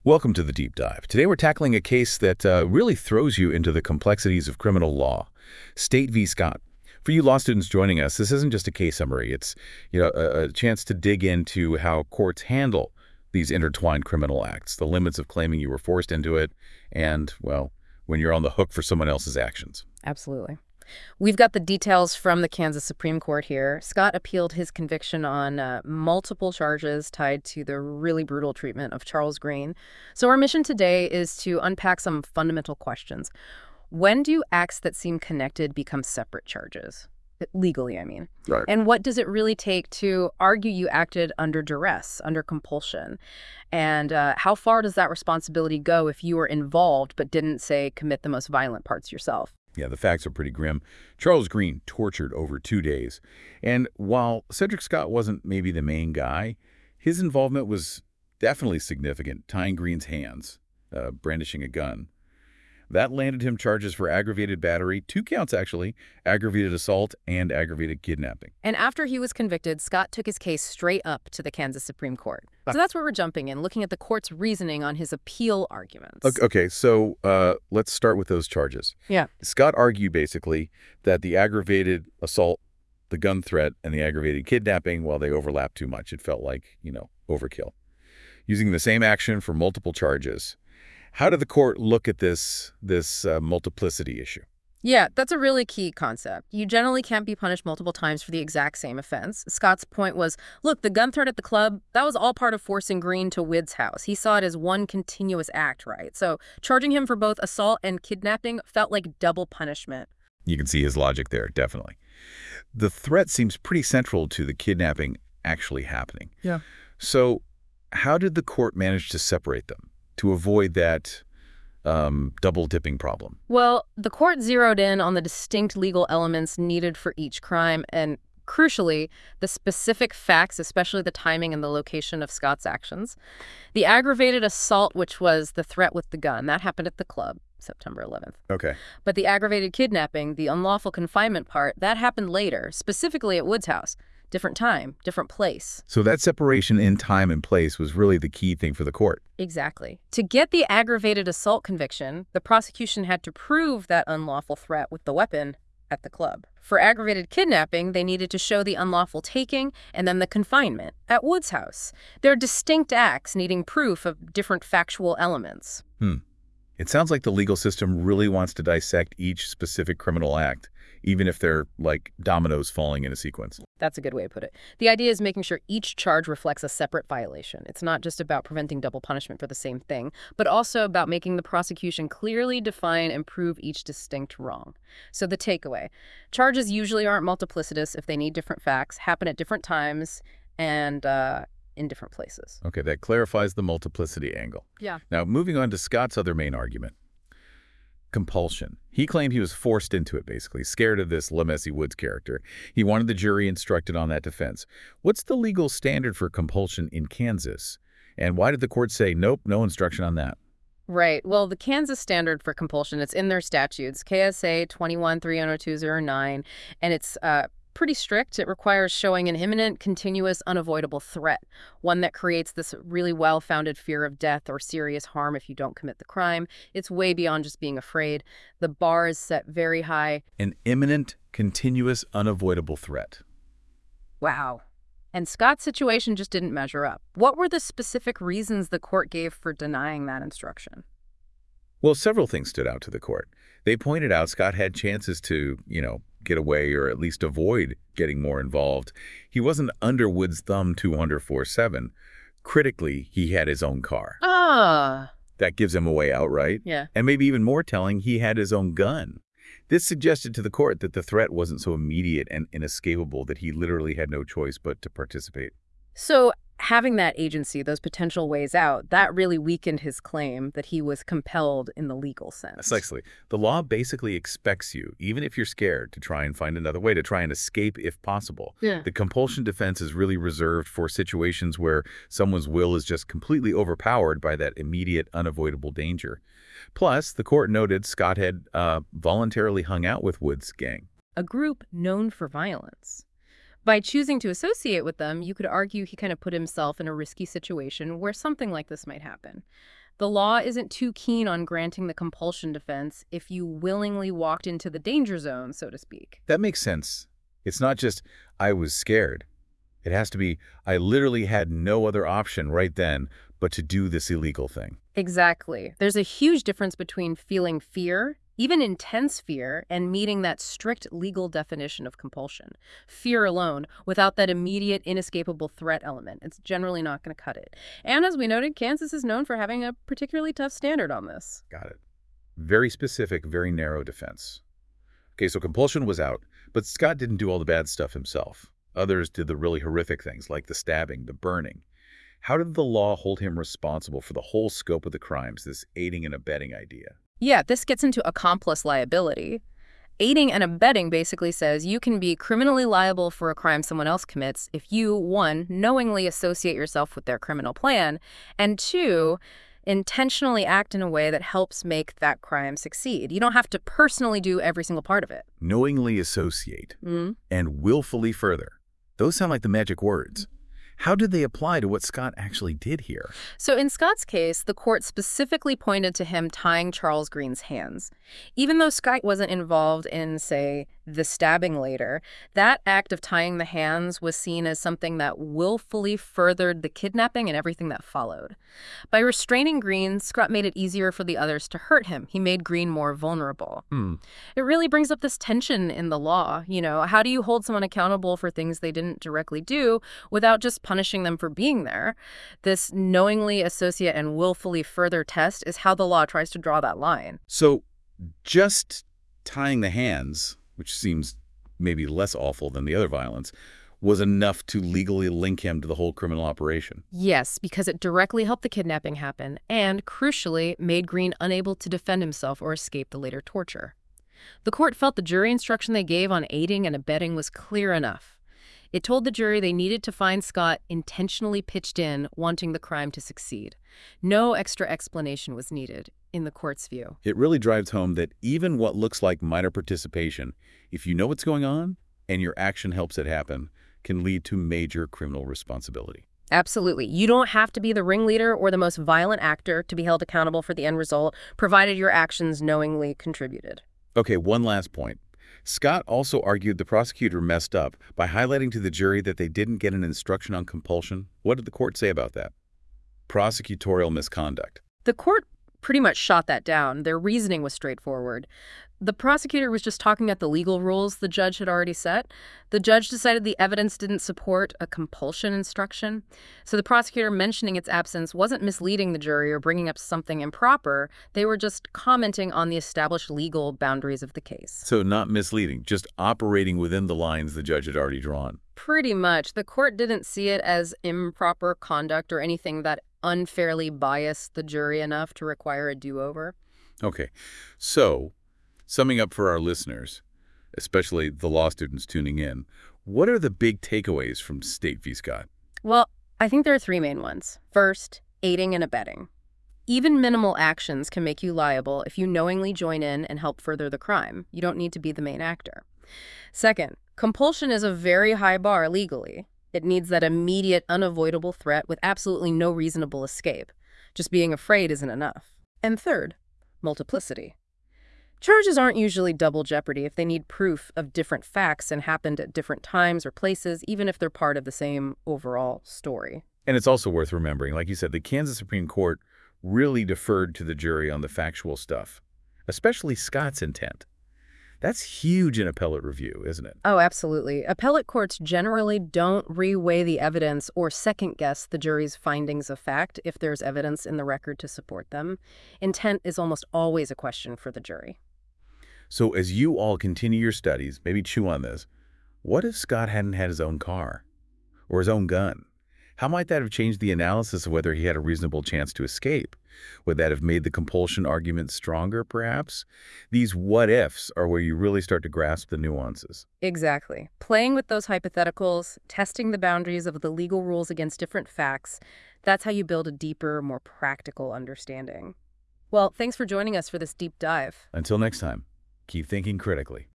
Welcome to the Deep Dive. Today we're tackling a case that really throws you into the complexities of criminal law, State v. Scott. For you law students joining us, this isn't just a case summary. It's a chance to dig into how courts handle these intertwined criminal acts, the limits of claiming you were forced into it, and, well, when you're on the hook for someone else's actions. Absolutely. We've got the details from the Kansas Supreme Court here. Scott appealed his conviction on multiple charges tied to the really brutal treatment of Charles Green. So our mission today is to unpack some fundamental questions. When do acts that seem connected become separate charges? Legally, I mean. Right. And what does it really take to argue you acted under duress, under compulsion? And how far does that responsibility go if you were involved but didn't, say, commit the most violent parts yourself? Yeah, the facts are pretty grim. Charles Green tortured over 2 days. And while Cedric Scott wasn't maybe the main guy, his involvement was definitely significant, tying Green's hands, brandishing a gun. That landed him charges for aggravated battery, 2 counts actually, aggravated assault, and aggravated kidnapping. And after he was convicted, Scott took his case straight up to the Kansas Supreme Court. So that's where we're jumping in, looking at the court's reasoning on his appeal arguments. Okay, so let's start with those charges. Yeah. Scott argued basically that the aggravated assault, the gun threat, and the aggravated kidnapping, well, they overlapped too much. It felt like, overkill. Using the same action for multiple charges. How did the court look at this multiplicity issue? Yeah, that's a really key concept. You generally can't be punished multiple times for the exact same offense. Scott's point was, look, the gun threat at the club, that was all part of forcing Green to Witt's house. He saw it as one continuous act, right? So charging him for both assault and kidnapping felt like double punishment. You can see his logic there, definitely. The threat seems pretty central to the kidnapping actually happening. Yeah. So how did the court manage to separate them to avoid that double-dipping problem? Well, the court zeroed in on the distinct legal elements needed for each crime and, crucially, the specific facts, especially the timing and the location of Scott's actions. The aggravated assault, which was the threat with the gun, that happened at the club, September 11th. Okay. But the aggravated kidnapping, the unlawful confinement part, that happened later, specifically at Wood's house. Different time, different place. So that separation in time and place was really the key thing for the court. Exactly. To get the aggravated assault conviction, the prosecution had to prove that unlawful threat with the weapon at the club. For aggravated kidnapping, they needed to show the unlawful taking and then the confinement at Wood's house. They're distinct acts needing proof of different factual elements. It sounds like the legal system really wants to dissect each specific criminal act, even if they're like dominoes falling in a sequence. That's a good way to put it. The idea is making sure each charge reflects a separate violation. It's not just about preventing double punishment for the same thing, but also about making the prosecution clearly define and prove each distinct wrong. So the takeaway, charges usually aren't multiplicitous if they need different facts, happen at different times, and in different places. Okay, that clarifies the multiplicity angle. Yeah. Now, moving on to Scott's other main argument. Compulsion. He claimed he was forced into it, basically, scared of this LaMessy Woods character. He wanted the jury instructed on that defense. What's the legal standard for compulsion in Kansas? And why did the court say, nope, no instruction on that? Right. Well, the Kansas standard for compulsion, it's in their statutes, KSA 21-30209, and it's pretty strict. It requires showing an imminent, continuous, unavoidable threat, one that creates this really well-founded fear of death or serious harm if you don't commit the crime. It's way beyond just being afraid. The bar is set very high. An imminent, continuous, unavoidable threat. Wow. And Scott's situation just didn't measure up. What were the specific reasons the court gave for denying that instruction? Well, several things stood out to the court. They pointed out Scott had chances to, get away or at least avoid getting more involved. He wasn't under Wood's thumb 204/7. Critically, he had his own car. That gives him a way out, right? Yeah. And maybe even more telling, he had his own gun. This suggested to the court that the threat wasn't so immediate and inescapable that he literally had no choice but to participate. So having that agency, those potential ways out, that really weakened his claim that he was compelled in the legal sense. Precisely. The law basically expects you, even if you're scared, to try and find another way, to try and escape if possible. Yeah. The compulsion defense is really reserved for situations where someone's will is just completely overpowered by that immediate, unavoidable danger. Plus, the court noted Scott had voluntarily hung out with Wood's gang. A group known for violence. By choosing to associate with them, you could argue he kind of put himself in a risky situation where something like this might happen. The law isn't too keen on granting the compulsion defense if you willingly walked into the danger zone, so to speak. That makes sense. It's not just, I was scared. It has to be, I literally had no other option right then but to do this illegal thing. Exactly. There's a huge difference between feeling fear, even intense fear, and meeting that strict legal definition of compulsion. Fear alone, without that immediate, inescapable threat element, it's generally not going to cut it. And as we noted, Kansas is known for having a particularly tough standard on this. Got it. Very specific, very narrow defense. Okay, so compulsion was out, but Scott didn't do all the bad stuff himself. Others did the really horrific things like the stabbing, the burning. How did the law hold him responsible for the whole scope of the crimes, this aiding and abetting idea? Yeah, this gets into accomplice liability. Aiding and abetting basically says you can be criminally liable for a crime someone else commits if you, 1, knowingly associate yourself with their criminal plan, and 2, intentionally act in a way that helps make that crime succeed. You don't have to personally do every single part of it. Knowingly associate and willfully further. Those sound like the magic words. How did they apply to what Scott actually did here? So in Scott's case, the court specifically pointed to him tying Charles Green's hands. Even though Scott wasn't involved in, say, the stabbing later, that act of tying the hands was seen as something that willfully furthered the kidnapping and everything that followed. By restraining Green, Scott made it easier for the others to hurt him. He made Green more vulnerable. It really brings up this tension in the law. You know, how do you hold someone accountable for things they didn't directly do without just punishing them for being there? This knowingly associate and willfully further test is how the law tries to draw that line. So just tying the hands, which seems maybe less awful than the other violence, was enough to legally link him to the whole criminal operation. Yes, because it directly helped the kidnapping happen and, crucially, made Green unable to defend himself or escape the later torture. The court felt the jury instruction they gave on aiding and abetting was clear enough. It told the jury they needed to find Scott intentionally pitched in, wanting the crime to succeed. No extra explanation was needed, in the court's view. It really drives home that even what looks like minor participation, if you know what's going on and your action helps it happen, can lead to major criminal responsibility. Absolutely. You don't have to be the ringleader or the most violent actor to be held accountable for the end result, provided your actions knowingly contributed. Okay, one last point. Scott also argued the prosecutor messed up by highlighting to the jury that they didn't get an instruction on compulsion. What did the court say about that? Prosecutorial misconduct. The court pretty much shot that down. Their reasoning was straightforward. The prosecutor was just talking about the legal rules the judge had already set. The judge decided the evidence didn't support a compulsion instruction. So the prosecutor mentioning its absence wasn't misleading the jury or bringing up something improper. They were just commenting on the established legal boundaries of the case. So not misleading, just operating within the lines the judge had already drawn. Pretty much. The court didn't see it as improper conduct or anything that unfairly biased the jury enough to require a do-over. Okay, so summing up for our listeners, especially the law students tuning in, what are the big takeaways from State v. Scott? Well, I think there are 3 main ones. First, aiding and abetting. Even minimal actions can make you liable if you knowingly join in and help further the crime. You don't need to be the main actor. Second, compulsion is a very high bar legally. It needs that immediate, unavoidable threat with absolutely no reasonable escape. Just being afraid isn't enough. And third, multiplicity. Charges aren't usually double jeopardy if they need proof of different facts and happened at different times or places, even if they're part of the same overall story. And it's also worth remembering, like you said, the Kansas Supreme Court really deferred to the jury on the factual stuff, especially Scott's intent. That's huge in appellate review, isn't it? Oh, absolutely. Appellate courts generally don't reweigh the evidence or second-guess the jury's findings of fact if there's evidence in the record to support them. Intent is almost always a question for the jury. So as you all continue your studies, maybe chew on this, what if Scott hadn't had his own car or his own gun? How might that have changed the analysis of whether he had a reasonable chance to escape? Would that have made the compulsion argument stronger, perhaps? These what-ifs are where you really start to grasp the nuances. Exactly. Playing with those hypotheticals, testing the boundaries of the legal rules against different facts, that's how you build a deeper, more practical understanding. Well, thanks for joining us for this deep dive. Until next time, keep thinking critically.